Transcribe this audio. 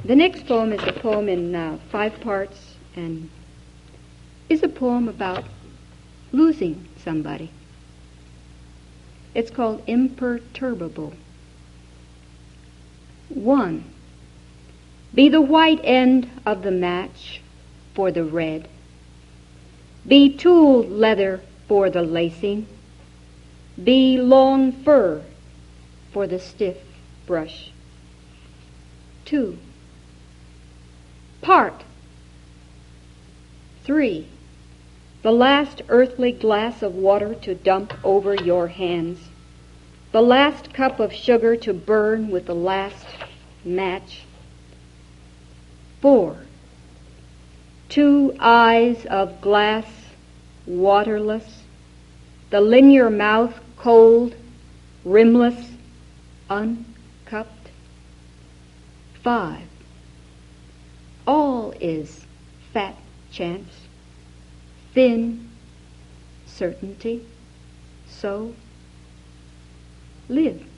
The next poem is a poem in 5 parts and is a poem about losing somebody. It's called Imperturbable. 1. Be the white end of the match for the red. Be tooled leather for the lacing. Be long fur for the stiff brush. 2. Part. 3. The last earthly glass of water to dump over your hands. The last cup of sugar to burn with the last match. 4. 2 eyes of glass, waterless. The linear mouth cold, rimless, uncupped. 5. All is fat chance, thin certainty. So live.